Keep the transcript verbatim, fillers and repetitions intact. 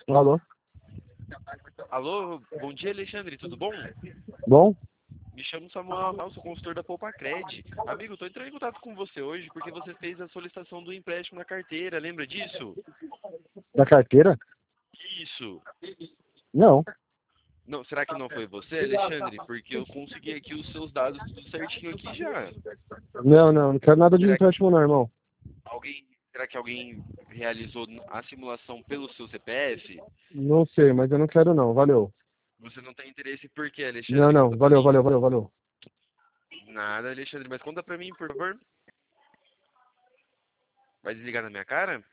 Alô? Alô, bom dia, Alexandre, tudo bom? Bom? Me chamo Samuel Amaral, sou consultor da Poupacred. Amigo, estou entrando em contato com você hoje porque você fez a solicitação do empréstimo na carteira, lembra disso? Da carteira? Isso. Não. Não, será que não foi você, Alexandre? Porque eu consegui aqui os seus dados tudo certinho aqui já. Não, não, não quero nada de Será que empréstimo não, irmão. alguém, será que alguém realizou a simulação pelo seu C P F? Não sei, mas eu não quero não, valeu. Você não tem interesse por quê, Não, Alexandre? não, Conta pra valeu, mim. valeu, valeu, valeu. Nada, Alexandre, mas conta pra mim, por favor. Vai desligar na minha cara?